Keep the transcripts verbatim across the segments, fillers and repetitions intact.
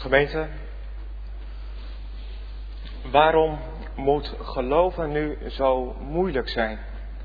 Gemeente, waarom moet geloven nu zo moeilijk zijn?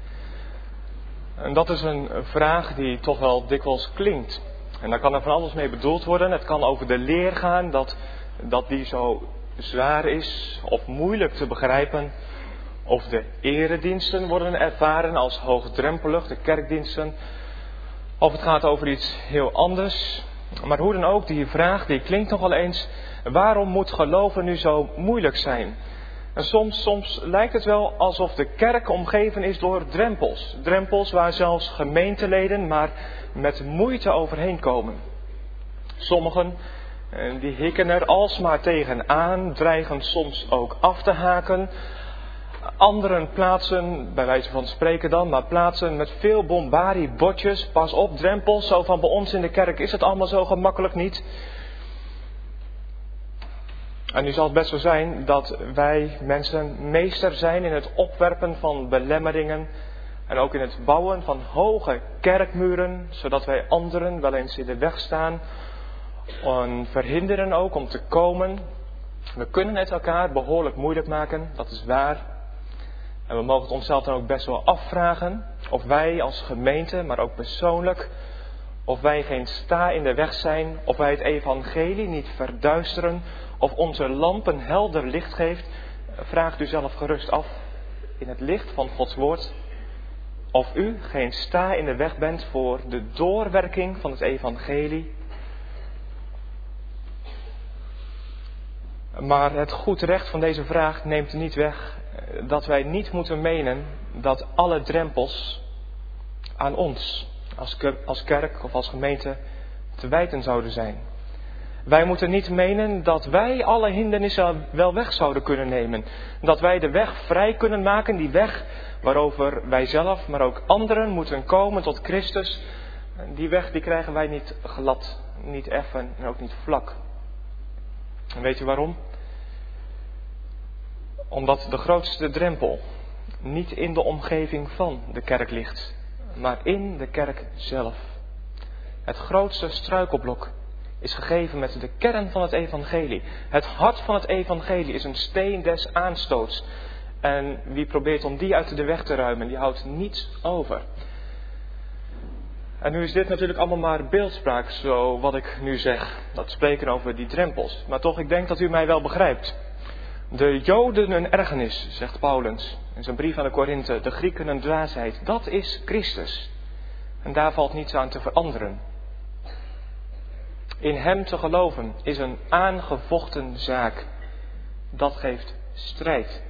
En dat is een vraag die toch wel dikwijls klinkt. En daar kan er van alles mee bedoeld worden. Het kan over de leer gaan dat, dat die zo zwaar is of moeilijk te begrijpen. Of de erediensten worden ervaren als hoogdrempelig, de kerkdiensten. Of het gaat over iets heel anders. Maar hoe dan ook, die vraag die klinkt nog wel eens. Waarom moet geloven nu zo moeilijk zijn? En soms, soms lijkt het wel alsof de kerk omgeven is door drempels. Drempels waar zelfs gemeenteleden maar met moeite overheen komen. Sommigen die hikken er alsmaar tegenaan, dreigen soms ook af te haken. Anderen plaatsen, bij wijze van spreken dan, maar plaatsen met veel bombardie bordjes. Pas op, drempels, zo van bij ons in de kerk is het allemaal zo gemakkelijk niet. En nu zal het best zo zijn dat wij mensen meester zijn in het opwerpen van belemmeringen. En ook in het bouwen van hoge kerkmuren, zodat wij anderen wel eens in de weg staan. En verhinderen ook om te komen. We kunnen het elkaar behoorlijk moeilijk maken, dat is waar. En we mogen het onszelf dan ook best wel afvragen of wij als gemeente, maar ook persoonlijk, of wij geen sta in de weg zijn, of wij het evangelie niet verduisteren, of onze lamp een helder licht geeft. Vraagt u zelf gerust af in het licht van Gods woord of u geen sta in de weg bent voor de doorwerking van het evangelie. Maar het goed recht van deze vraag neemt niet weg dat wij niet moeten menen dat alle drempels aan ons als, als kerk of als gemeente te wijten zouden zijn. Wij moeten niet menen dat wij alle hindernissen wel weg zouden kunnen nemen. Dat wij de weg vrij kunnen maken, die weg waarover wij zelf, maar ook anderen moeten komen tot Christus. Die weg die krijgen wij niet glad, niet effen en ook niet vlak. En weet u waarom? Omdat de grootste drempel niet in de omgeving van de kerk ligt, maar in de kerk zelf. Het grootste struikelblok is gegeven met de kern van het evangelie. Het hart van het evangelie is een steen des aanstoots. En wie probeert om die uit de weg te ruimen, die houdt niets over. En nu is dit natuurlijk allemaal maar beeldspraak, zo wat ik nu zeg. Dat spreken over die drempels. Maar toch, ik denk dat u mij wel begrijpt. De Joden een ergernis, zegt Paulus in zijn brief aan de Korinthe. De Grieken een dwaasheid. Dat is Christus. En daar valt niets aan te veranderen. In hem te geloven is een aangevochten zaak. Dat geeft strijd.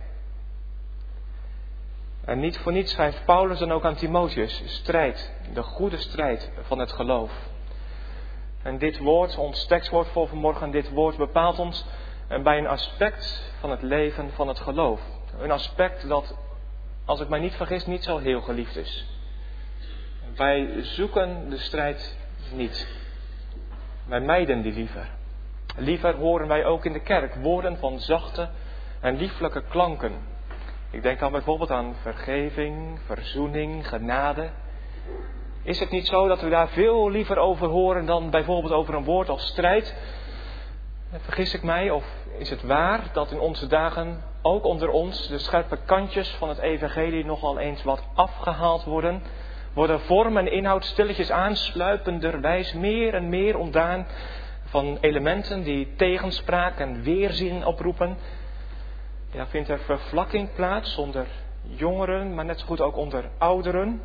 En niet voor niets schrijft Paulus dan ook aan Timotheus. Strijd, de goede strijd van het geloof. En dit woord, ons tekstwoord voor vanmorgen, dit woord bepaalt ons bij een aspect van het leven van het geloof. Een aspect dat, als ik mij niet vergis, niet zo heel geliefd is. Wij zoeken de strijd niet. Wij mijden die liever. Liever horen wij ook in de kerk woorden van zachte en lieflijke klanken. Ik denk dan bijvoorbeeld aan vergeving, verzoening, genade. Is het niet zo dat we daar veel liever over horen dan bijvoorbeeld over een woord als strijd? Vergis ik mij, of is het waar dat in onze dagen ook onder ons de scherpe kantjes van het evangelie nogal eens wat afgehaald worden? Worden vorm en inhoud stilletjes aansluipenderwijs meer en meer ontdaan van elementen die tegenspraak en weerzin oproepen? Ja, vindt er vervlakking plaats onder jongeren, maar net zo goed ook onder ouderen?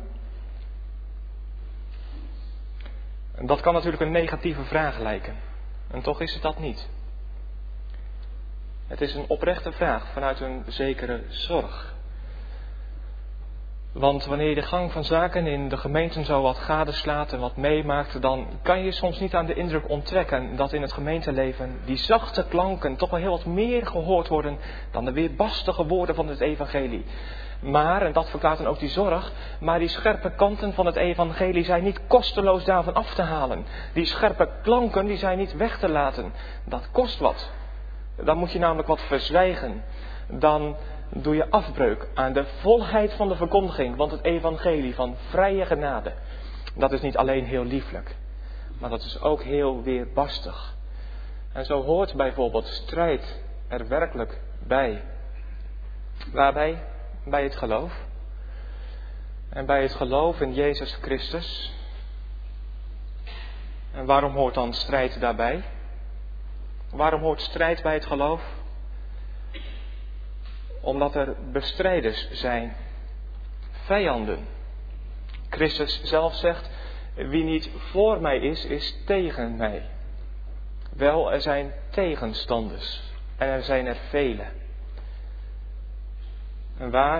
En dat kan natuurlijk een negatieve vraag lijken. En toch is het dat niet. Het is een oprechte vraag vanuit een zekere zorg. Want wanneer je de gang van zaken in de gemeenten zo wat gadeslaat en wat meemaakt, dan kan je soms niet aan de indruk onttrekken dat in het gemeenteleven die zachte klanken toch wel heel wat meer gehoord worden dan de weerbarstige woorden van het evangelie. Maar, en dat verklaart dan ook die zorg, maar die scherpe kanten van het evangelie zijn niet kosteloos daarvan af te halen. Die scherpe klanken die zijn niet weg te laten. Dat kost wat. Dan moet je namelijk wat verzwijgen. Dan doe je afbreuk aan de volheid van de verkondiging. Want het evangelie van vrije genade, dat is niet alleen heel lieflijk, maar dat is ook heel weerbarstig. En zo hoort bijvoorbeeld strijd er werkelijk bij. Waarbij? Bij het geloof. En bij het geloof in Jezus Christus. En waarom hoort dan strijd daarbij? Waarom hoort strijd bij het geloof? Omdat er bestrijders zijn. Vijanden. Christus zelf zegt, wie niet voor mij is, is tegen mij. Wel, er zijn tegenstanders. En er zijn er vele. En waar?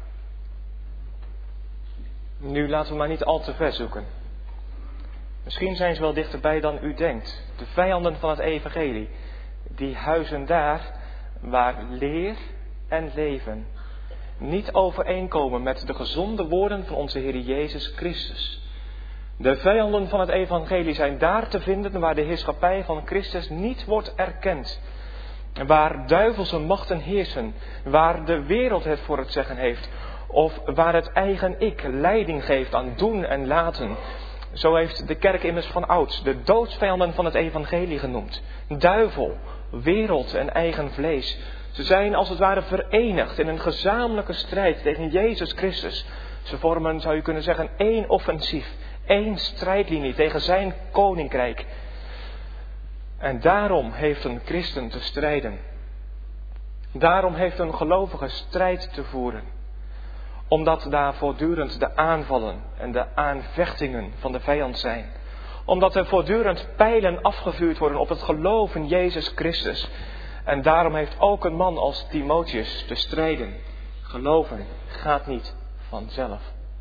Nu laten we maar niet al te ver zoeken. Misschien zijn ze wel dichterbij dan u denkt. De vijanden van het evangelie. Die huizen daar waar leer en leven niet overeenkomen met de gezonde woorden van onze Heer Jezus Christus. De vijanden van het evangelie zijn daar te vinden waar de heerschappij van Christus niet wordt erkend. Waar duivelse machten heersen, waar de wereld het voor het zeggen heeft, of waar het eigen ik leiding geeft aan doen en laten. Zo heeft de kerk immers van ouds de doodsvijanden van het evangelie genoemd. Duivel, wereld en eigen vlees. Ze zijn als het ware verenigd in een gezamenlijke strijd tegen Jezus Christus. Ze vormen, zou je kunnen zeggen, één offensief, één strijdlinie tegen zijn koninkrijk. En daarom heeft een christen te strijden. Daarom heeft een gelovige strijd te voeren. Omdat daar voortdurend de aanvallen en de aanvechtingen van de vijand zijn. Omdat er voortdurend pijlen afgevuurd worden op het geloof in Jezus Christus. En daarom heeft ook een man als Timotheus te strijden. Geloven gaat niet vanzelf.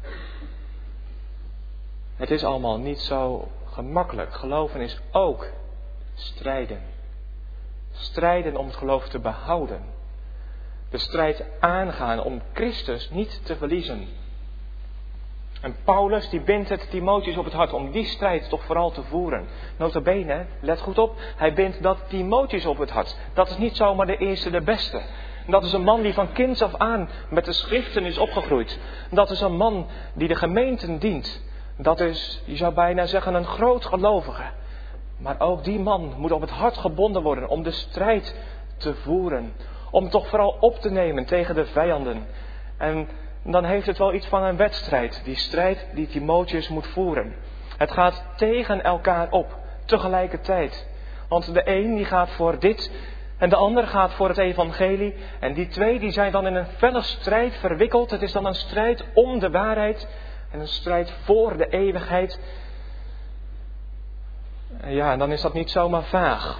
Het is allemaal niet zo gemakkelijk. Geloven is ook strijden. Strijden om het geloof te behouden. De strijd aangaan om Christus niet te verliezen. En Paulus die bindt het Timotheus op het hart om die strijd toch vooral te voeren. Nota bene, let goed op, hij bindt dat Timotheus op het hart. Dat is niet zomaar de eerste, de beste. Dat is een man die van kinds af aan met de schriften is opgegroeid. Dat is een man die de gemeenten dient. Dat is, je zou bijna zeggen, een groot gelovige. Maar ook die man moet op het hart gebonden worden om de strijd te voeren. Om toch vooral op te nemen tegen de vijanden. En dan heeft het wel iets van een wedstrijd. Die strijd die Timotheus moet voeren. Het gaat tegen elkaar op. Tegelijkertijd. Want de een die gaat voor dit. En de ander gaat voor het evangelie. En die twee die zijn dan in een felle strijd verwikkeld. Het is dan een strijd om de waarheid. En een strijd voor de eeuwigheid. Ja, en dan is dat niet zomaar vaag.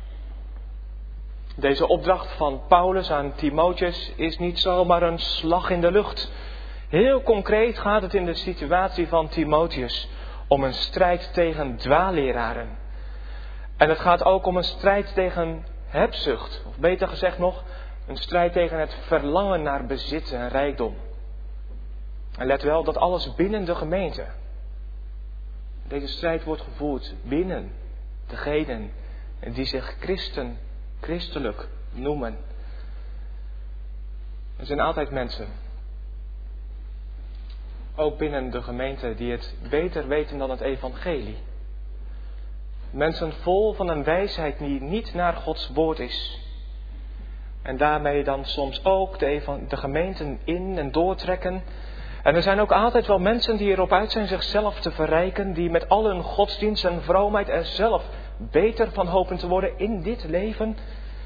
Deze opdracht van Paulus aan Timotheus is niet zomaar een slag in de lucht. Heel concreet gaat het in de situatie van Timotheus om een strijd tegen dwaalleraren. En het gaat ook om een strijd tegen hebzucht. Of beter gezegd nog, een strijd tegen het verlangen naar bezit en rijkdom. En let wel, dat alles binnen de gemeente. Deze strijd wordt gevoerd binnen degenen die zich christen, christelijk noemen. Er zijn altijd mensen, ook binnen de gemeente, die het beter weten dan het evangelie. Mensen vol van een wijsheid die niet naar Gods woord is. En daarmee dan soms ook de, evan- de gemeenten in en doortrekken. En er zijn ook altijd wel mensen die erop uit zijn zichzelf te verrijken. Die met al hun godsdienst en vroomheid er zelf beter van hopen te worden in dit leven.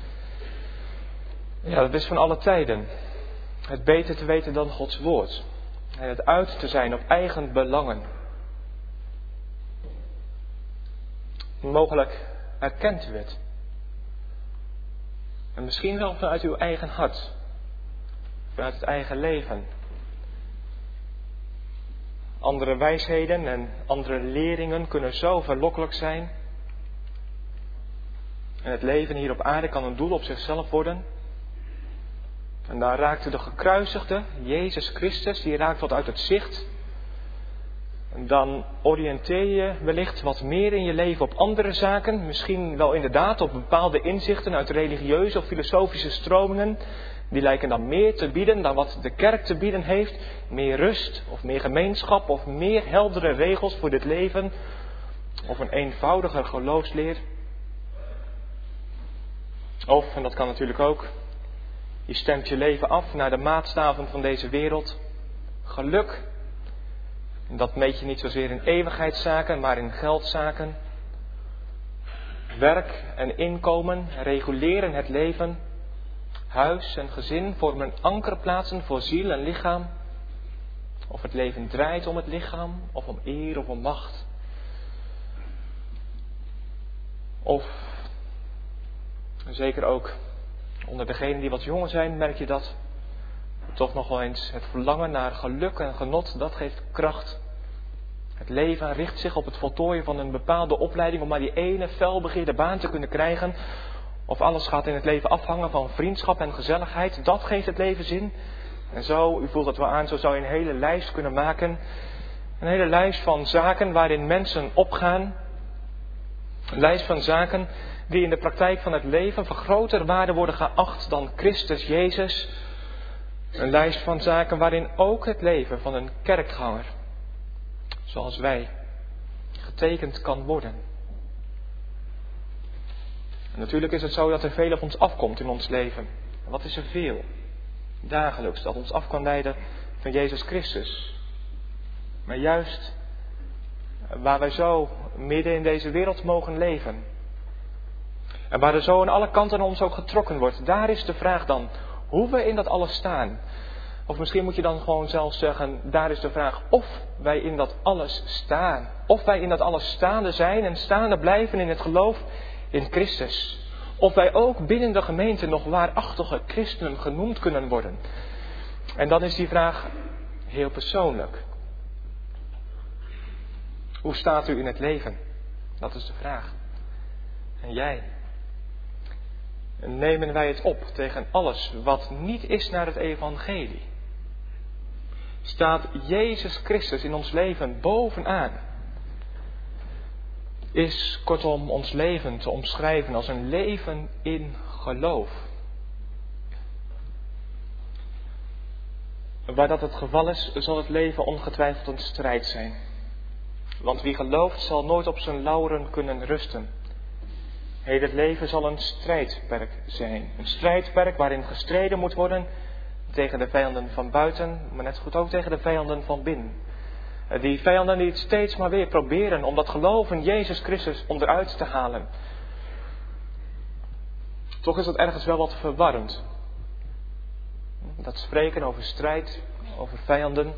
Ja, dat is van alle tijden. Het beter te weten dan Gods woord. En het uit te zijn op eigen belangen. Mogelijk herkent u het. En misschien wel vanuit uw eigen hart. Vanuit het eigen leven. Andere wijsheden en andere leringen kunnen zo verlokkelijk zijn. En het leven hier op aarde kan een doel op zichzelf worden. En daar raakte de gekruisigde, Jezus Christus, die raakt wat uit het zicht. En dan oriënteer je wellicht wat meer in je leven op andere zaken. Misschien wel inderdaad op bepaalde inzichten uit religieuze of filosofische stromingen. Die lijken dan meer te bieden dan wat de kerk te bieden heeft. Meer rust of meer gemeenschap of meer heldere regels voor dit leven. Of een eenvoudiger geloofsleer. Of, en dat kan natuurlijk ook, je stemt je leven af naar de maatstaven van deze wereld. Geluk, dat meet je niet zozeer in eeuwigheidszaken, maar in geldzaken. Werk en inkomen reguleren het leven. Huis en gezin vormen ankerplaatsen voor ziel en lichaam. Of het leven draait om het lichaam, of om eer of om macht. Of, zeker ook onder degenen die wat jonger zijn, merk je dat. Toch nog wel eens het verlangen naar geluk en genot, dat geeft kracht. Het leven richt zich op het voltooien van een bepaalde opleiding om maar die ene felbegeerde baan te kunnen krijgen. Of alles gaat in het leven afhangen van vriendschap en gezelligheid. Dat geeft het leven zin. En zo, u voelt het wel aan, zo zou je een hele lijst kunnen maken. Een hele lijst van zaken waarin mensen opgaan. Een lijst van zaken die in de praktijk van het leven van groter waarde worden geacht dan Christus Jezus. Een lijst van zaken waarin ook het leven van een kerkganger, zoals wij, getekend kan worden. En natuurlijk is het zo dat er veel op ons afkomt in ons leven. En wat is er veel? Dagelijks dat ons af kan leiden van Jezus Christus. Maar juist waar wij zo midden in deze wereld mogen leven. En waar er zo aan alle kanten ons ook getrokken wordt. Daar is de vraag dan hoe we in dat alles staan. Of misschien moet je dan gewoon zelf zeggen, daar is de vraag of wij in dat alles staan. Of wij in dat alles staande zijn en staande blijven in het geloof in Christus. Of wij ook binnen de gemeente nog waarachtige christenen genoemd kunnen worden. En dan is die vraag heel persoonlijk. Hoe staat u in het leven? Dat is de vraag. En jij? Nemen wij het op tegen alles wat niet is naar het evangelie? Staat Jezus Christus in ons leven bovenaan? Is kortom ons leven te omschrijven als een leven in geloof? Waar dat het geval is, zal het leven ongetwijfeld een strijd zijn. Want wie gelooft zal nooit op zijn lauren kunnen rusten. Heel het leven zal een strijdperk zijn. Een strijdperk waarin gestreden moet worden tegen de vijanden van buiten, maar net goed ook tegen de vijanden van binnen. Die vijanden die het steeds maar weer proberen om dat geloof in Jezus Christus onderuit te halen. Toch is dat ergens wel wat verwarrend. Dat spreken over strijd, over vijanden.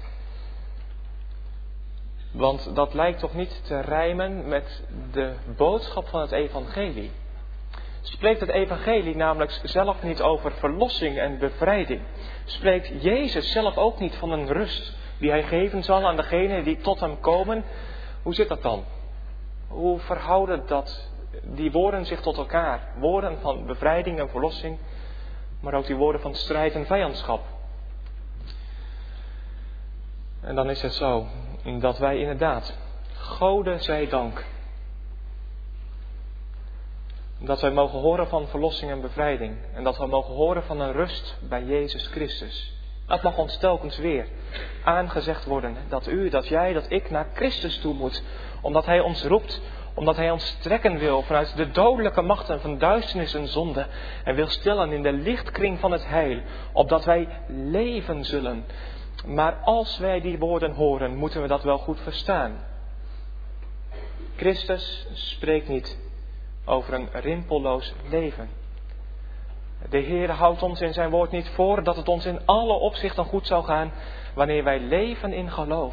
Want dat lijkt toch niet te rijmen met de boodschap van het evangelie. Spreekt het evangelie namelijk zelf niet over verlossing en bevrijding? Spreekt Jezus zelf ook niet van een rust die hij geven zal aan degenen die tot hem komen? Hoe zit dat dan? Hoe verhouden dat, die woorden zich tot elkaar? Woorden van bevrijding en verlossing, maar ook die woorden van strijd en vijandschap. En dan is het zo dat wij inderdaad, Gode zij dank, dat wij mogen horen van verlossing en bevrijding. En dat we mogen horen van een rust bij Jezus Christus. Dat mag ons telkens weer aangezegd worden. Dat u, dat jij, dat ik naar Christus toe moet. Omdat hij ons roept. Omdat hij ons trekken wil vanuit de dodelijke machten van duisternis en zonde. En wil stillen in de lichtkring van het heil. Opdat wij leven zullen. Maar als wij die woorden horen, moeten we dat wel goed verstaan. Christus spreekt niet over een rimpelloos leven. De Heer houdt ons in zijn woord niet voor dat het ons in alle opzichten goed zou gaan wanneer wij leven in geloof.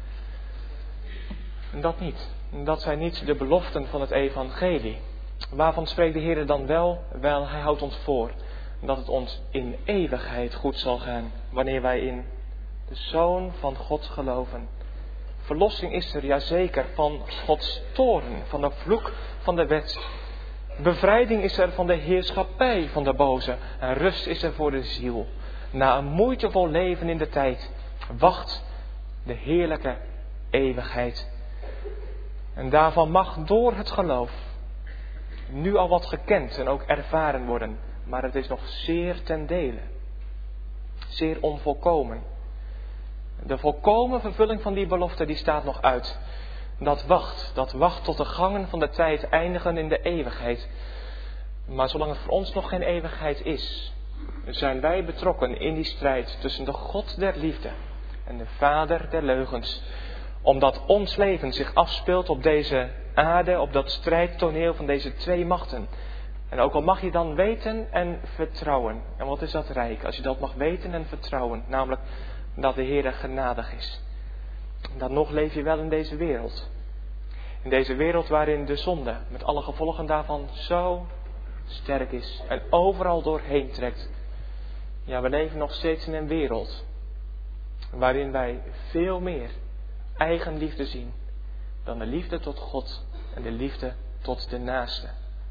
En dat niet. Dat zijn niet de beloften van het evangelie. Waarvan spreekt de Heer dan wel? Wel, hij houdt ons voor dat het ons in eeuwigheid goed zal gaan wanneer wij in de Zoon van God geloven. Verlossing is er, jazeker, van Gods toorn, van de vloek van de wet. Bevrijding is er van de heerschappij van de boze. En rust is er voor de ziel. Na een moeitevol leven in de tijd wacht de heerlijke eeuwigheid. En daarvan mag door het geloof nu al wat gekend en ook ervaren worden. Maar het is nog zeer ten dele. Zeer onvolkomen. De volkomen vervulling van die belofte die staat nog uit. Dat wacht, dat wacht tot de gangen van de tijd eindigen in de eeuwigheid. Maar zolang het voor ons nog geen eeuwigheid is, zijn wij betrokken in die strijd tussen de God der liefde en de vader der leugens. Omdat ons leven zich afspeelt op deze aarde, op dat strijdtoneel van deze twee machten. En ook al mag je dan weten en vertrouwen. En wat is dat rijk als je dat mag weten en vertrouwen? Namelijk dat de Heer genadig is. Dan nog leef je wel in deze wereld. In deze wereld waarin de zonde met alle gevolgen daarvan zo sterk is en overal doorheen trekt. Ja, we leven nog steeds in een wereld waarin wij veel meer eigenliefde zien dan de liefde tot God en de liefde tot de naaste.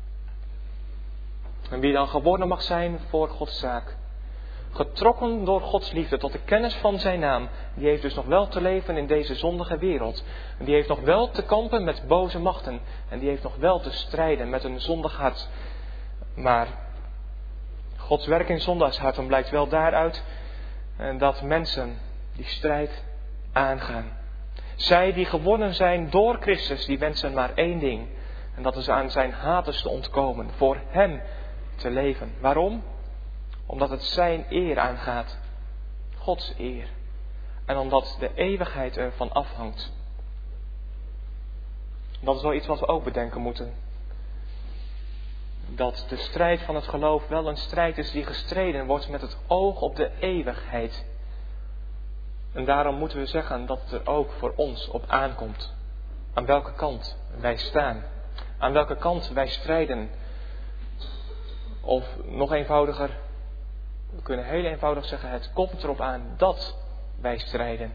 En wie dan geworden mag zijn voor Gods zaak, getrokken door Gods liefde tot de kennis van zijn naam, die heeft dus nog wel te leven in deze zondige wereld. En die heeft nog wel te kampen met boze machten. En die heeft nog wel te strijden met een zondig hart. Maar Gods werk in zondagsharten blijkt wel daaruit dat mensen die strijd aangaan. Zij die gewonnen zijn door Christus, die wensen maar één ding. En dat is aan zijn haters te ontkomen, voor hem te leven. Waarom? Omdat het zijn eer aangaat. Gods eer. En omdat de eeuwigheid ervan afhangt. Dat is wel iets wat we ook bedenken moeten. Dat de strijd van het geloof wel een strijd is die gestreden wordt met het oog op de eeuwigheid. En daarom moeten we zeggen dat het er ook voor ons op aankomt. Aan welke kant wij staan. Aan welke kant wij strijden. Of nog eenvoudiger, we kunnen heel eenvoudig zeggen, het komt erop aan dat wij strijden.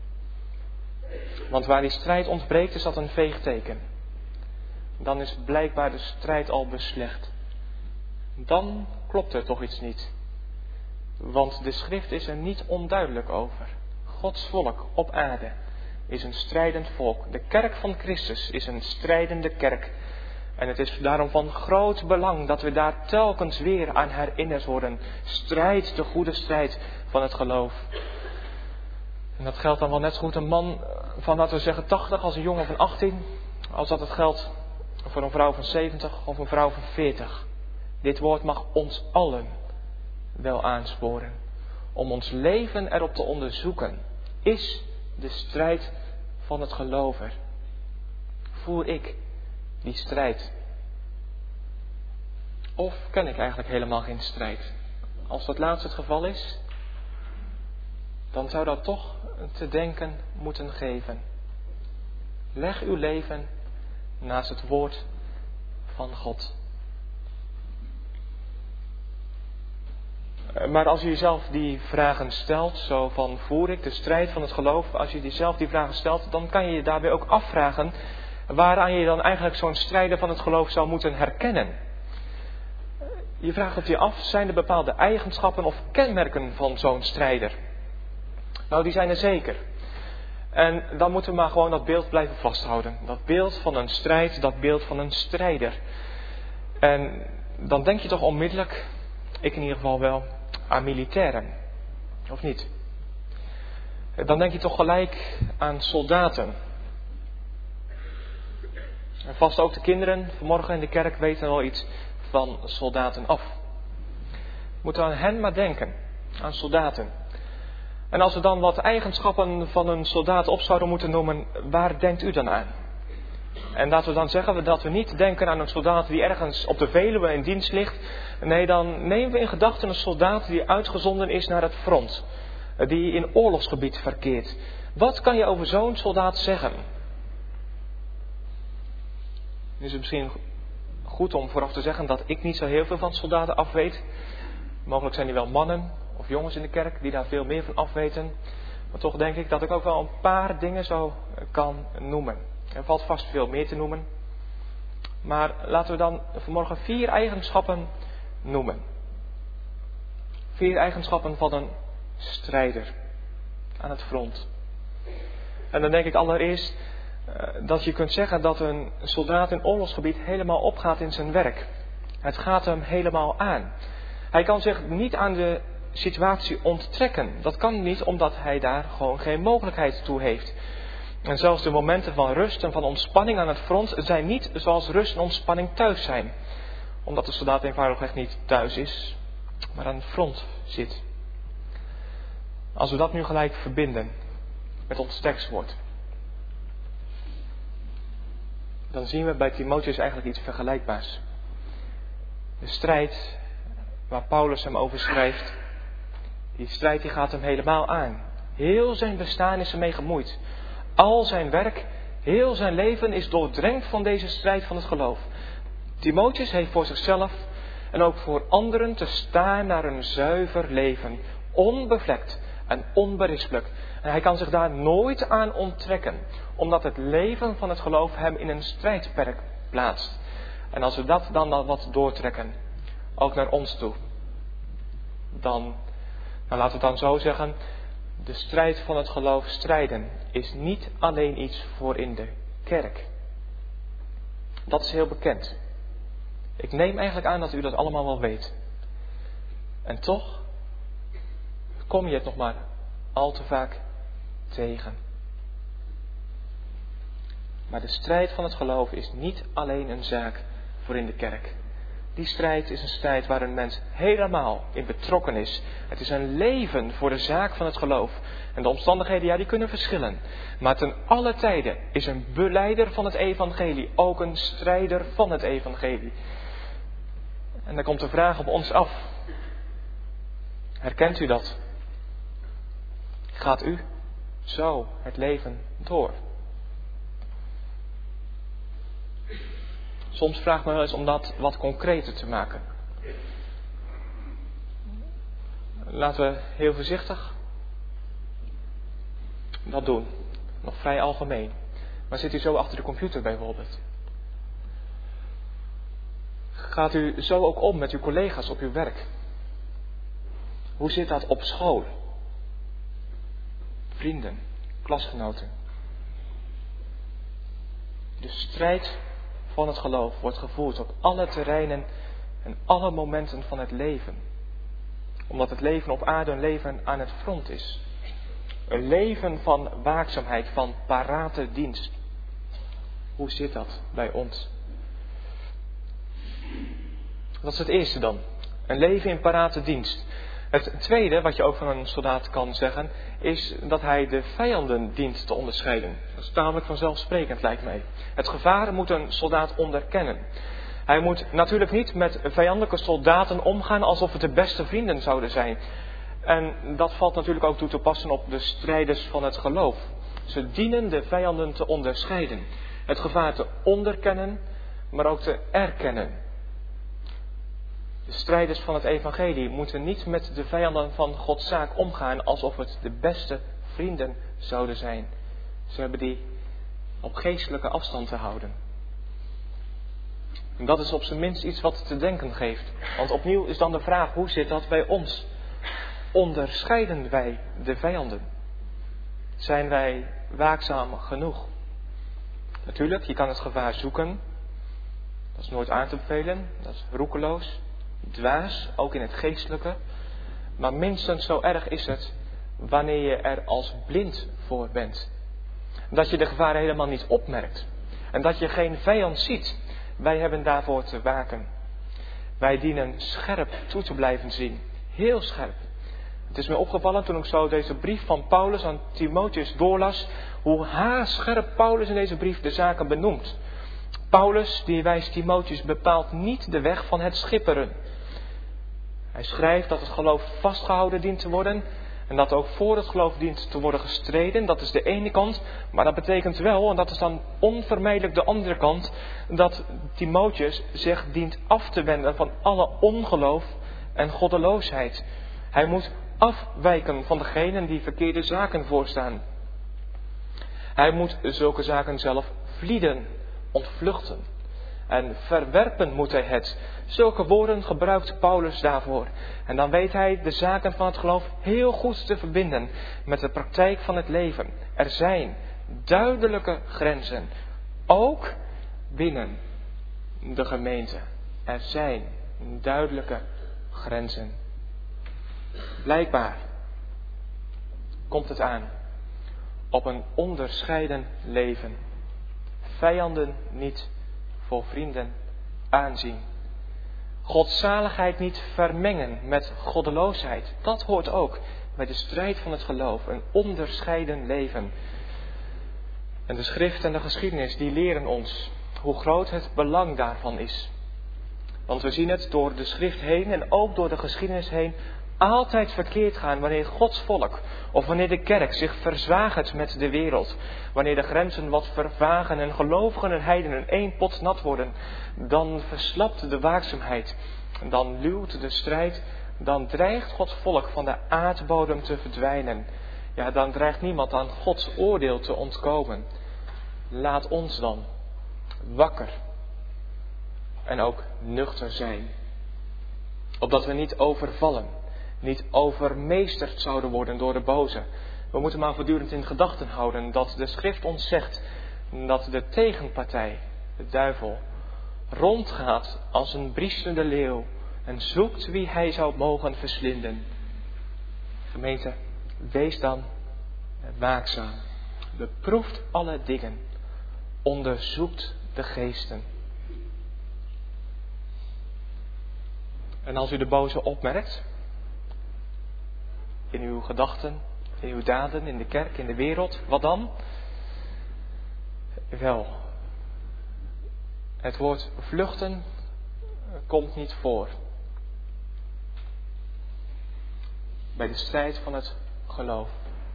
Want waar die strijd ontbreekt, is dat een veegteken. Dan is blijkbaar de strijd al beslecht. Dan klopt er toch iets niet. Want de schrift is er niet onduidelijk over. Gods volk op aarde is een strijdend volk. De kerk van Christus is een strijdende kerk. En het is daarom van groot belang dat we daar telkens weer aan herinnerd worden. Strijd, de goede strijd van het geloof. En dat geldt dan wel net zo goed een man van, laten we zeggen, tachtig als een jongen van achttien. Als dat het geldt voor een vrouw van zeventig of een vrouw van veertig. Dit woord mag ons allen wel aansporen. Om ons leven erop te onderzoeken. Is de strijd van het geloof er? Voer ik die strijd? Of ken ik eigenlijk helemaal geen strijd? Als dat laatste het geval is, dan zou dat toch te denken moeten geven. Leg uw leven naast het woord van God. Maar als u jezelf die vragen stelt, zo van voer ik de strijd van het geloof, als je jezelf die vragen stelt, dan kan je je daarbij ook afvragen waaraan je dan eigenlijk zo'n strijder van het geloof zou moeten herkennen. Je vraagt het je af, zijn er bepaalde eigenschappen of kenmerken van zo'n strijder? Nou, die zijn er zeker. En dan moeten we maar gewoon dat beeld blijven vasthouden. Dat beeld van een strijd, dat beeld van een strijder. En dan denk je toch onmiddellijk, ik in ieder geval wel, aan militairen. Of niet? Dan denk je toch gelijk aan soldaten. En vast ook de kinderen vanmorgen in de kerk weten wel iets van soldaten af. We moeten aan hen maar denken, aan soldaten. En als we dan wat eigenschappen van een soldaat op zouden moeten noemen, waar denkt u dan aan? En laten we dan zeggen dat we niet denken aan een soldaat die ergens op de Veluwe in dienst ligt. Nee, dan nemen we in gedachten een soldaat die uitgezonden is naar het front. Die in oorlogsgebied verkeert. Wat kan je over zo'n soldaat zeggen? Nu is het misschien goed om vooraf te zeggen dat ik niet zo heel veel van soldaten afweet. Mogelijk zijn er wel mannen of jongens in de kerk die daar veel meer van afweten. Maar toch denk ik dat ik ook wel een paar dingen zo kan noemen. Er valt vast veel meer te noemen. Maar laten we dan vanmorgen vier eigenschappen noemen. Vier eigenschappen van een strijder aan het front. En dan denk ik allereerst uh, dat je kunt zeggen dat een soldaat in oorlogsgebied helemaal opgaat in zijn werk. Het gaat hem helemaal aan. Hij kan zich niet aan de situatie onttrekken. Dat kan niet omdat hij daar gewoon geen mogelijkheid toe heeft. En zelfs de momenten van rust en van ontspanning aan het front zijn niet zoals rust en ontspanning thuis zijn. Omdat de soldaat eenvoudigweg niet thuis is, maar aan het front zit. Als we dat nu gelijk verbinden met ons tekstwoord, dan zien we bij Timotheus eigenlijk iets vergelijkbaars. De strijd waar Paulus hem over schrijft, die strijd die gaat hem helemaal aan. Heel zijn bestaan is ermee gemoeid. Al zijn werk, heel zijn leven is doordrenkt van deze strijd van het geloof. Timotheus heeft voor zichzelf en ook voor anderen te staan naar een zuiver leven, onbevlekt en onberispelijk. En hij kan zich daar nooit aan onttrekken, omdat het leven van het geloof hem in een strijdperk plaatst. En als we dat dan wat doortrekken, ook naar ons toe, dan, nou laten we het dan zo zeggen, de strijd van het geloof strijden is niet alleen iets voor in de kerk. Dat is heel bekend. Ik neem eigenlijk aan dat u dat allemaal wel weet. En toch kom je het nog maar al te vaak tegen. Maar de strijd van het geloof is niet alleen een zaak voor in de kerk. Die strijd is een strijd waar een mens helemaal in betrokken is. Het is een leven voor de zaak van het geloof. En de omstandigheden, ja, die kunnen verschillen. Maar ten alle tijden is een belijder van het evangelie ook een strijder van het evangelie. En dan komt de vraag op ons af. Herkent u dat? Gaat u zo het leven door? Soms vraagt men wel eens om dat wat concreter te maken. Laten we heel voorzichtig dat doen. Nog vrij algemeen. Maar zit u zo achter de computer bijvoorbeeld? Gaat u zo ook om met uw collega's op uw werk? Hoe zit dat op school? Vrienden, klasgenoten. De strijd van het geloof wordt gevoerd op alle terreinen en alle momenten van het leven. Omdat het leven op aarde een leven aan het front is. Een leven van waakzaamheid, van parate dienst. Hoe zit dat bij ons? Dat is het eerste dan. Een leven in parate dienst. Het tweede, wat je ook van een soldaat kan zeggen, is dat hij de vijanden dient te onderscheiden. Dat is tamelijk vanzelfsprekend, lijkt mij. Het gevaar moet een soldaat onderkennen. Hij moet natuurlijk niet met vijandelijke soldaten omgaan alsof het de beste vrienden zouden zijn. En dat valt natuurlijk ook toe te passen op de strijders van het geloof. Ze dienen de vijanden te onderscheiden. Het gevaar te onderkennen, maar ook te erkennen. De strijders van het evangelie moeten niet met de vijanden van Gods zaak omgaan alsof het de beste vrienden zouden zijn. Ze hebben die op geestelijke afstand te houden. En dat is op zijn minst iets wat te denken geeft. Want opnieuw is dan de vraag, hoe zit dat bij ons? Onderscheiden wij de vijanden? Zijn wij waakzaam genoeg? Natuurlijk, je kan het gevaar zoeken. Dat is nooit aan te bevelen. Dat is roekeloos. Dwaas, ook in het geestelijke. Maar minstens zo erg is het wanneer je er als blind voor bent. Dat je de gevaren helemaal niet opmerkt. En dat je geen vijand ziet. Wij hebben daarvoor te waken. Wij dienen scherp toe te blijven zien. Heel scherp. Het is me opgevallen toen ik zo deze brief van Paulus aan Timotheus doorlas, hoe haarscherp Paulus in deze brief de zaken benoemt. Paulus, die wijst Timotheus, bepaalt niet de weg van het schipperen. Hij schrijft dat het geloof vastgehouden dient te worden en dat ook voor het geloof dient te worden gestreden. Dat is de ene kant, maar dat betekent wel, en dat is dan onvermijdelijk de andere kant, dat Timotheus zich dient af te wenden van alle ongeloof en goddeloosheid. Hij moet afwijken van degenen die verkeerde zaken voorstaan. Hij moet zulke zaken zelf vlieden, ontvluchten. En verwerpen moet hij het. Zulke woorden gebruikt Paulus daarvoor. En dan weet hij de zaken van het geloof heel goed te verbinden met de praktijk van het leven. Er zijn duidelijke grenzen. Ook binnen de gemeente. Er zijn duidelijke grenzen. Blijkbaar komt het aan op een onderscheiden leven. Vijanden niet voor vrienden aanzien. Godzaligheid niet vermengen met goddeloosheid. Dat hoort ook bij de strijd van het geloof. Een onderscheiden leven. En de schrift en de geschiedenis die leren ons hoe groot het belang daarvan is. Want we zien het door de schrift heen en ook door de geschiedenis heen altijd verkeerd gaan wanneer Gods volk of wanneer de kerk zich verzwagert met de wereld. Wanneer de grenzen wat vervagen en gelovigen en heidenen één pot nat worden, dan verslapt de waakzaamheid. Dan luwt de strijd, dan dreigt Gods volk van de aardbodem te verdwijnen. Ja, dan dreigt niemand aan Gods oordeel te ontkomen. Laat ons dan wakker en ook nuchter zijn. Opdat we niet overvallen, niet overmeesterd zouden worden door de boze. We moeten maar voortdurend in gedachten houden dat de schrift ons zegt dat de tegenpartij, de duivel, rondgaat als een briesende leeuw en zoekt wie hij zou mogen verslinden. Gemeente, wees dan waakzaam. Beproeft alle dingen. Onderzoekt de geesten. En als u de boze opmerkt, in uw gedachten, in uw daden, in de kerk, in de wereld, wat dan? Wel, het woord vluchten komt niet voor. Bij de strijd van het geloof.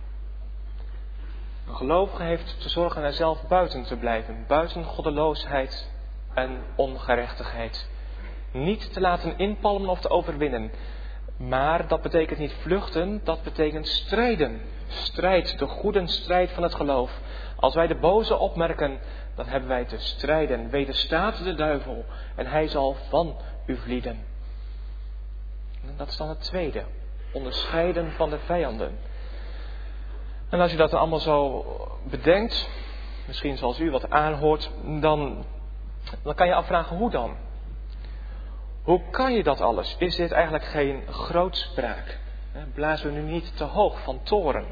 Een gelovige heeft te zorgen er zelf buiten te blijven. Buiten goddeloosheid en ongerechtigheid. Niet te laten inpalmen of te overwinnen. Maar dat betekent niet vluchten, dat betekent strijden. Strijd, de goede strijd van het geloof. Als wij de boze opmerken, dan hebben wij te strijden. Wederstaat de duivel en hij zal van u vlieden. En dat is dan het tweede. Onderscheiden van de vijanden. En als je dat allemaal zo bedenkt, misschien zoals u wat aanhoort, dan, dan kan je afvragen hoe dan? Hoe kan je dat alles? Is dit eigenlijk geen grootspraak? Blazen we nu niet te hoog van toren?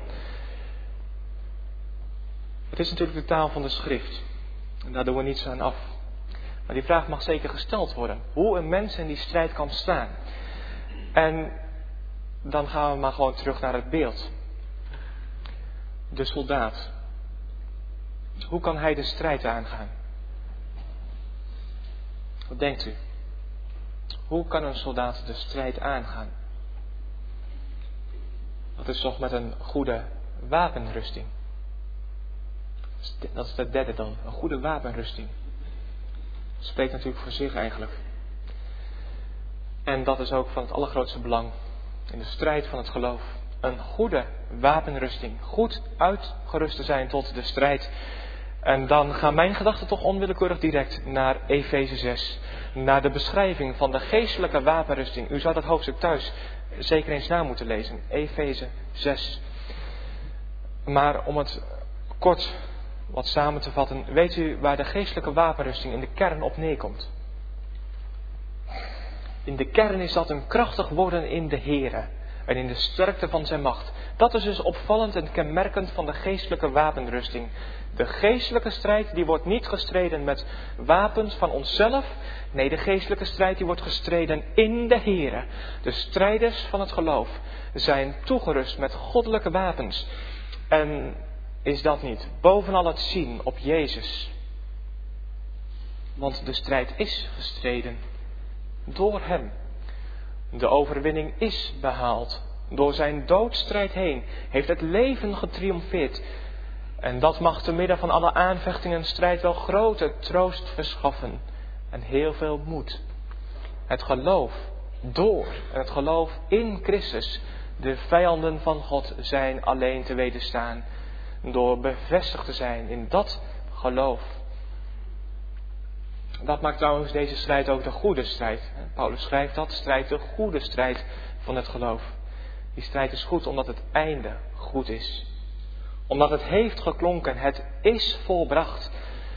Het is natuurlijk de taal van de schrift. En daar doen we niets aan af. Maar die vraag mag zeker gesteld worden. Hoe een mens in die strijd kan staan. En dan gaan we maar gewoon terug naar het beeld. De soldaat. Hoe kan hij de strijd aangaan? Wat denkt u? Hoe kan een soldaat de strijd aangaan? Dat is toch met een goede wapenrusting. Dat is het derde dan. Een goede wapenrusting. Dat spreekt natuurlijk voor zich eigenlijk. En dat is ook van het allergrootste belang in de strijd van het geloof. Een goede wapenrusting. Goed uitgerust te zijn tot de strijd. En dan gaan mijn gedachten toch onwillekeurig direct naar Efeze zes. Naar de beschrijving van de geestelijke wapenrusting. U zou dat hoofdstuk thuis zeker eens na moeten lezen. Efeze zes. Maar om het kort wat samen te vatten. Weet u waar de geestelijke wapenrusting in de kern op neerkomt? In de kern is dat een krachtig worden in de Here. En in de sterkte van zijn macht. Dat is dus opvallend en kenmerkend van de geestelijke wapenrusting. De geestelijke strijd die wordt niet gestreden met wapens van onszelf. Nee, de geestelijke strijd die wordt gestreden in de Here. De strijders van het geloof zijn toegerust met goddelijke wapens. En is dat niet bovenal het zien op Jezus? Want de strijd is gestreden door hem. De overwinning is behaald. Door zijn doodstrijd heen heeft het leven getriomfeerd. En dat mag te midden van alle aanvechtingen en strijd wel grote troost verschaffen. En heel veel moed. Het geloof door en het geloof in Christus. De vijanden van God zijn alleen te wederstaan. Door bevestigd te zijn in dat geloof. Dat maakt trouwens deze strijd ook de goede strijd. Paulus schrijft dat, strijd de goede strijd van het geloof. Die strijd is goed omdat het einde goed is. Omdat het heeft geklonken, het is volbracht.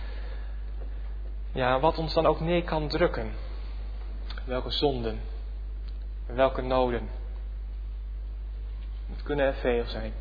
Ja, wat ons dan ook neer kan drukken. Welke zonden, welke noden. Het kunnen er veel zijn.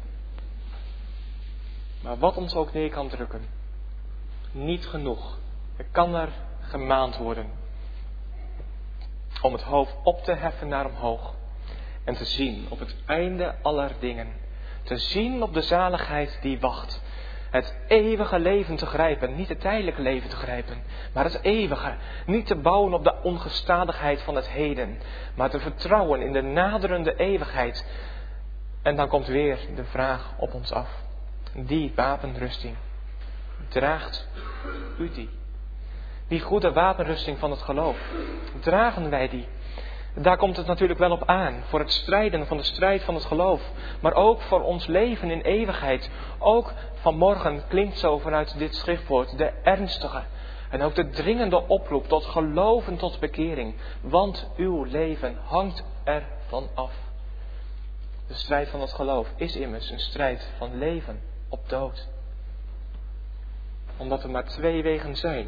Maar wat ons ook neer kan drukken, niet genoeg. Er kan er gemaand worden. Om het hoofd op te heffen naar omhoog. En te zien op het einde aller dingen. Te zien op de zaligheid die wacht. Het eeuwige leven te grijpen. Niet het tijdelijke leven te grijpen. Maar het eeuwige. Niet te bouwen op de ongestadigheid van het heden. Maar te vertrouwen in de naderende eeuwigheid. En dan komt weer de vraag op ons af. Die wapenrusting. Draagt u die? Die goede wapenrusting van het geloof. Dragen wij die? Daar komt het natuurlijk wel op aan. Voor het strijden van de strijd van het geloof. Maar ook voor ons leven in eeuwigheid. Ook vanmorgen klinkt zo vanuit dit schriftwoord de ernstige. En ook de dringende oproep tot geloven tot bekering. Want uw leven hangt ervan af. De strijd van het geloof is immers een strijd van leven op dood. Omdat er maar twee wegen zijn.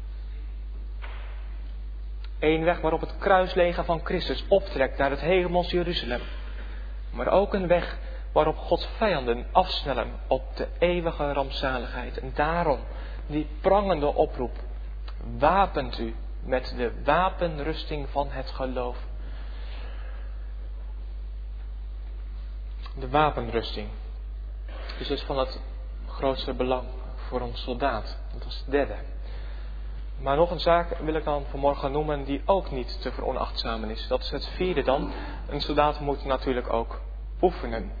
Eén weg waarop het kruisleger van Christus optrekt naar het hemels Jeruzalem. Maar ook een weg waarop Gods vijanden afsnellen op de eeuwige rampzaligheid. En daarom die prangende oproep. Wapent u met de wapenrusting van het geloof. De wapenrusting is dus van het grootste belang voor een soldaat. Dat was het derde. Maar nog een zaak wil ik dan vanmorgen noemen die ook niet te veronachtzamen is. Dat is het vierde dan. Een soldaat moet natuurlijk ook oefenen.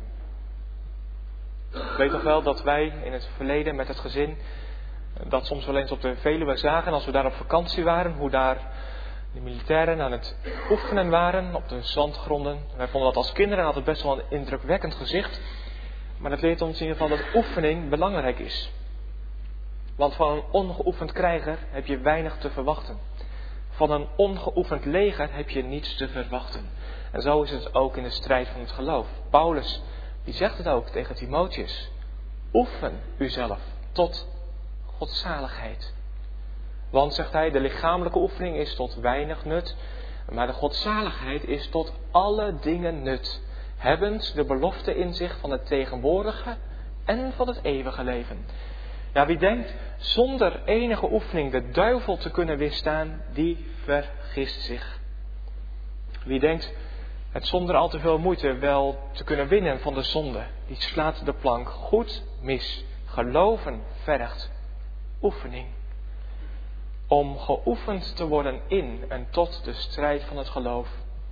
Ik weet nog wel dat wij in het verleden met het gezin dat soms wel eens op de Veluwe zagen als we daar op vakantie waren. Hoe daar de militairen aan het oefenen waren op de zandgronden. Wij vonden dat als kinderen altijd best wel een indrukwekkend gezicht. Maar dat leert ons in ieder geval dat oefening belangrijk is. Want van een ongeoefend krijger heb je weinig te verwachten. Van een ongeoefend leger heb je niets te verwachten. En zo is het ook in de strijd van het geloof. Paulus, die zegt het ook tegen Timotheus. Oefen uzelf tot godzaligheid. Want, zegt hij, de lichamelijke oefening is tot weinig nut. Maar de godzaligheid is tot alle dingen nut. Hebbend de belofte in zich van het tegenwoordige en van het eeuwige leven. Ja, wie denkt zonder enige oefening de duivel te kunnen weerstaan, die vergist zich. Wie denkt het zonder al te veel moeite wel te kunnen winnen van de zonde, die slaat de plank goed mis. Geloven vergt oefening. Om geoefend te worden in en tot de strijd van het geloof.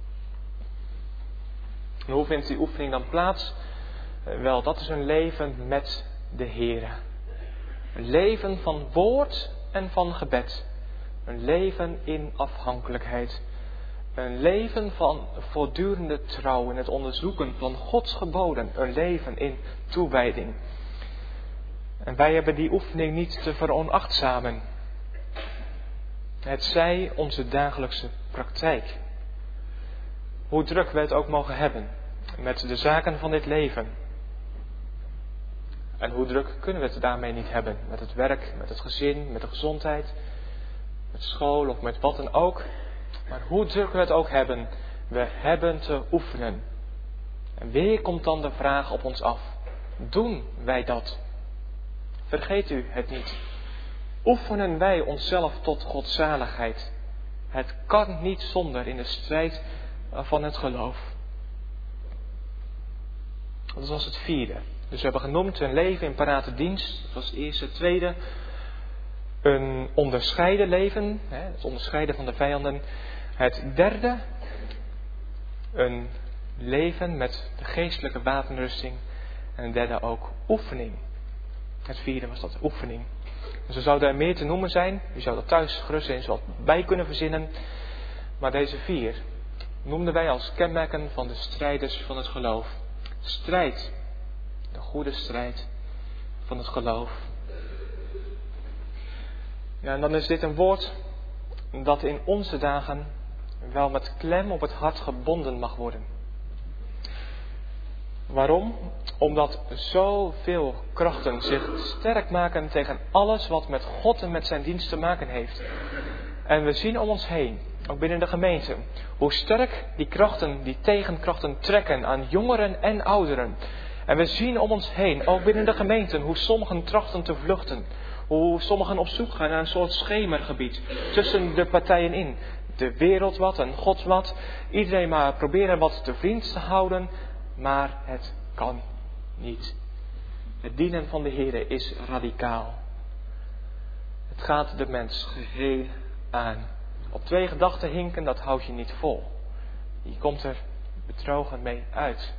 En hoe vindt die oefening dan plaats? Wel, dat is een leven met de Heere. Een leven van woord en van gebed. Een leven in afhankelijkheid. Een leven van voortdurende trouw in het onderzoeken van Gods geboden. Een leven in toewijding. En wij hebben die oefening niet te veronachtzamen. Het zij onze dagelijkse praktijk. Hoe druk we het ook mogen hebben met de zaken van dit leven. En hoe druk kunnen we het daarmee niet hebben? Met het werk, met het gezin, met de gezondheid, met school of met wat dan ook. Maar hoe druk we het ook hebben, we hebben te oefenen. En weer komt dan de vraag op ons af. Doen wij dat? Vergeet u het niet. Oefenen wij onszelf tot godzaligheid? Het kan niet zonder in de strijd van het geloof. Dat was het vierde. Dus we hebben genoemd een leven in parate dienst. Dat was het eerste. Het tweede, een onderscheiden leven. Het onderscheiden van de vijanden. Het derde, een leven met de geestelijke wapenrusting. En het derde ook oefening. Het vierde was dat, oefening. Dus er zouden er meer te noemen zijn. U zou er thuis gerust eens wat bij kunnen verzinnen. Maar deze vier noemden wij als kenmerken van de strijders van het geloof. Strijd. De goede strijd van het geloof. Ja, en dan is dit een woord dat in onze dagen wel met klem op het hart gebonden mag worden. Waarom? Omdat zoveel krachten zich sterk maken tegen alles wat met God en met zijn dienst te maken heeft. En we zien om ons heen, ook binnen de gemeente, hoe sterk die krachten, die tegenkrachten trekken aan jongeren en ouderen. En we zien om ons heen, ook binnen de gemeenten, hoe sommigen trachten te vluchten. Hoe sommigen op zoek gaan naar een soort schemergebied tussen de partijen in. de wereld wat en God wat. Iedereen maar proberen wat te vriend te houden, maar het kan niet. Het dienen van de Heere is radicaal. Het gaat de mens geheel aan. Op twee gedachten hinken, dat houd je niet vol. Je komt er bedrogen mee uit.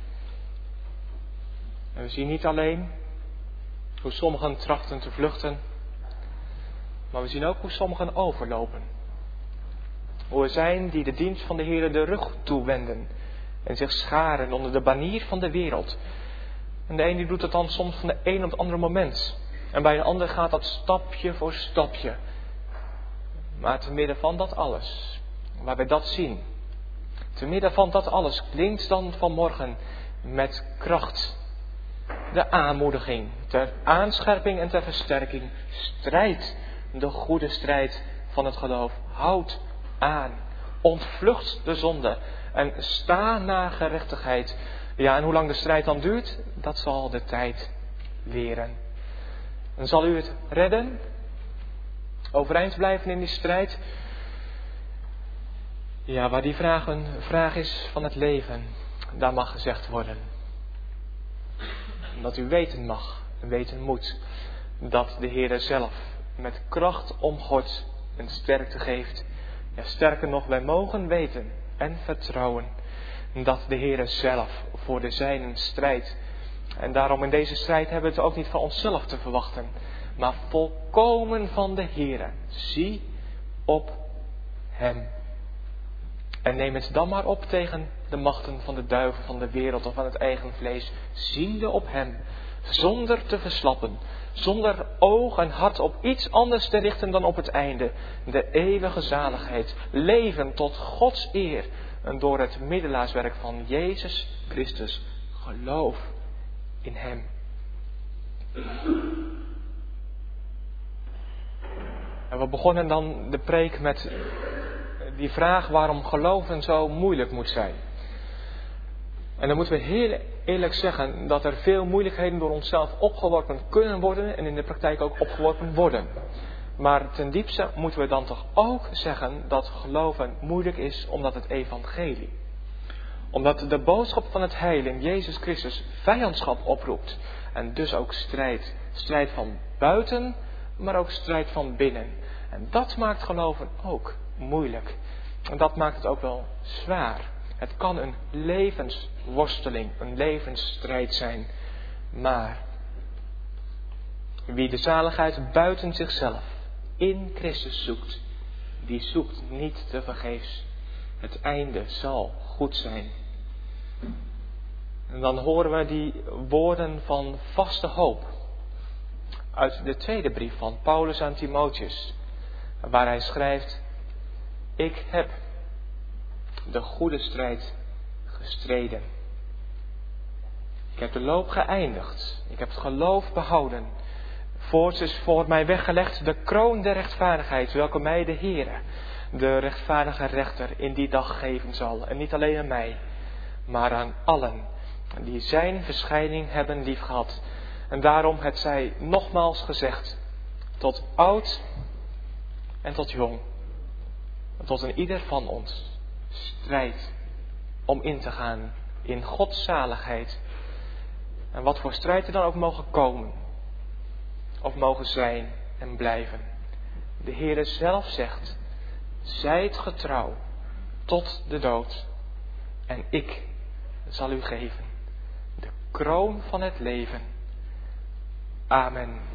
En we zien niet alleen hoe sommigen trachten te vluchten, maar we zien ook hoe sommigen overlopen. Hoe er zijn die de dienst van de Heere de rug toewenden en zich scharen onder de banier van de wereld. En de een die doet het dan soms van de een op het andere moment. En bij de ander gaat dat stapje voor stapje. Maar te midden van dat alles, waar wij dat zien, te midden van dat alles klinkt dan vanmorgen met kracht de aanmoediging, ter aanscherping en ter versterking. Strijd, de goede strijd van het geloof. Houd aan, ontvlucht de zonde en sta naar gerechtigheid. Ja, en hoe lang de strijd dan duurt, dat zal de tijd leren. En zal u het redden? Overeind blijven in die strijd? Ja, waar die vraag een vraag is van het leven, daar mag gezegd worden. Dat u weten mag en weten moet dat de Heere zelf met kracht omgord en sterkte geeft. Ja, sterker nog, wij mogen weten en vertrouwen dat de Heere zelf voor de zijnen strijdt. En daarom in deze strijd hebben we het ook niet van onszelf te verwachten, maar volkomen van de Heere. Zie op Hem. En neem het dan maar op tegen de machten van de duivel, van de wereld of van het eigen vlees. Ziende op Hem, zonder te verslappen, zonder oog en hart op iets anders te richten dan op het einde. De eeuwige zaligheid, leven tot Gods eer en door het middelaarswerk van Jezus Christus. Geloof in Hem. En we begonnen dan de preek met die vraag waarom geloven zo moeilijk moet zijn. En dan moeten we heel eerlijk zeggen dat er veel moeilijkheden door onszelf opgeworpen kunnen worden en in de praktijk ook opgeworpen worden. Maar ten diepste moeten we dan toch ook zeggen dat geloven moeilijk is omdat het evangelie. Omdat de boodschap van het heil in Jezus Christus vijandschap oproept en dus ook strijd. Strijd van buiten, maar ook strijd van binnen. En dat maakt geloven ook moeilijk. En dat maakt het ook wel zwaar. Het kan een levensworsteling, een levensstrijd zijn. Maar wie de zaligheid buiten zichzelf in Christus zoekt, die zoekt niet tevergeefs. Het einde zal goed zijn. En dan horen we die woorden van vaste hoop uit de tweede brief van Paulus aan Timotheus, waar hij schrijft: Ik heb de goede strijd gestreden. Ik heb de loop geëindigd. Ik heb het geloof behouden. Voorts is voor mij weggelegd de kroon der rechtvaardigheid, welke mij de Heere, de rechtvaardige rechter, in die dag geven zal. En niet alleen aan mij, maar aan allen die zijn verschijning hebben liefgehad. En daarom het zij nogmaals gezegd, tot oud en tot jong, tot een ieder van ons, strijd om in te gaan in Gods zaligheid. En wat voor strijd er dan ook mogen komen, of mogen zijn en blijven. De Heere zelf zegt, zijt getrouw tot de dood, en ik zal u geven de kroon van het leven. Amen.